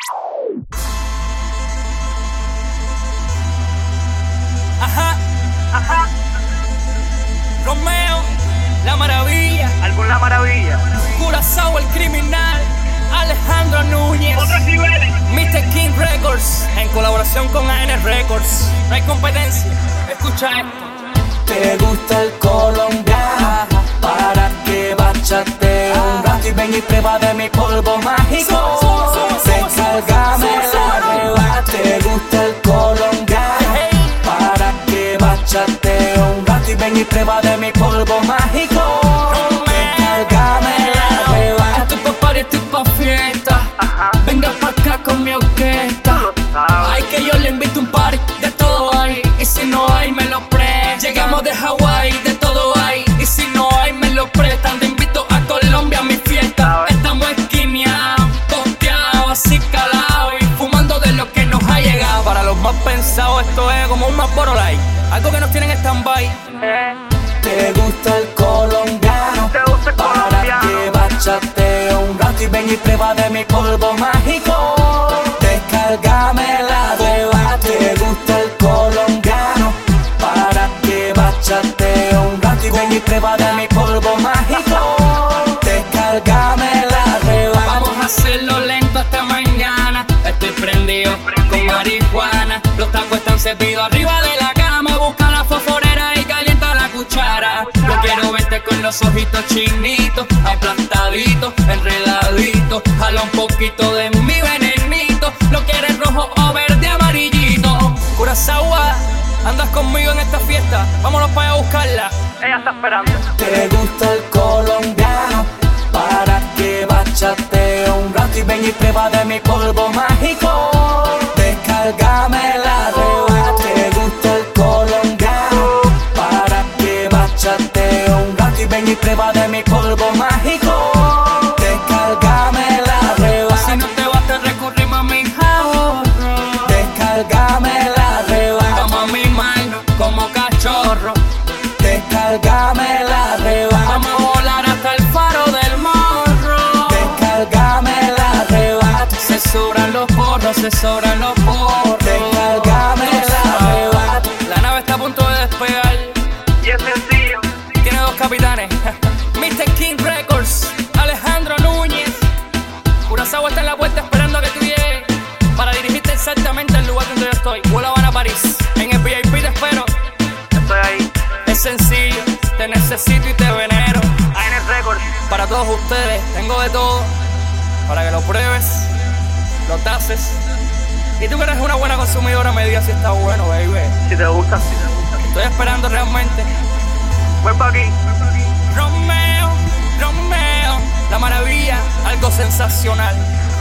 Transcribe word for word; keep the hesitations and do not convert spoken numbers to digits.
Ajá, ajá. Romeo, la maravilla. ¿Alguna maravilla? Curazao, el criminal. Alejandro Núñez. Otros niveles. mister King Records, en colaboración con A N Records. No hay competencia. Escucha esto. ¿Te gusta el colombiano? Para que bachate un rato y ven y prueba de mi polvo mágico. Descárgame la reba. ¿Te gusta el colombiano? Para que bachate un rato y ven y prueba de mi polvo mágico. Descárgame la reba. Estoy pa' party, estoy pa' fiesta. Venga pa' acá con mi orquesta. Ay, que yo le invito un party, de todo hay. Y si no hay, me lo prestan. Llegamos de Hawái, de todo hay. Y si no hay, me lo prestan. Te invito a Colombia a mi fiesta. Estamos esquineados, posteados, así calados y fumando de lo que nos ha llegado. Para los más pensados, esto es como un Marlboro Light, algo que nos tienen en stand-by. ¿Te gusta el colombiano? ¿Te gusta el Para colombiano? que bachate un rato y ven y prueba de mi polvo mágico. Descárgame la reba. ¿Te gusta el colombiano? Para que bachate un rato y ven y prueba de mi polvo mágico. Descárgame la reba. Vamos a hacerlo lento hasta mañana. Estoy prendido con marihuana. Los tacos están servidos arriba de la cama. Busca la fosforera y calienta la cuchara. Yo quiero verte con los ojitos chinitos, aplastaditos, enredaditos. Jala un poquito de mi venenito. Lo quieres rojo o verde amarillito. Curazao, andas conmigo en esta fiesta. Vámonos para allá a buscarla. Ella está esperando. ¿Te gusta el colombiano? Para que bachate un rato y ven y prueba de mi polvo mágico. Descárgame la reba. ¿Te gusta el colombiano? Para que bachate un rato y ven y prueba de mi polvo mágico. Descárgame la reba. Si no te vas, te recurrimos a mi ahorro. Descárgame la reba. Vamos a mi mano como cachorro. Descárgame la reba. Vamos a volar hasta el faro del morro. Descárgame la reba. Se sobran los porros, se sobran los porros. Descárgame la reba. La nave está a punto de despegar. Y es sencillo. Tiene dos capitanes. mister King Records, Alejandro Núñez. Curazao está en la puerta esperando a que tú llegues para dirigirte exactamente al lugar donde yo estoy. Vuela Habana, París. En el V I P te espero. Estoy ahí. Es sencillo, te necesito y te venero. A N Records. Para todos ustedes, tengo de todo para que lo pruebes, lo taces. Y tú que eres una buena consumidora me digas si está bueno, baby. Si te gusta, si te gusta. Estoy esperando realmente. Ven pa' aquí. Romeo, Romeo, la maravilla, algo sensacional.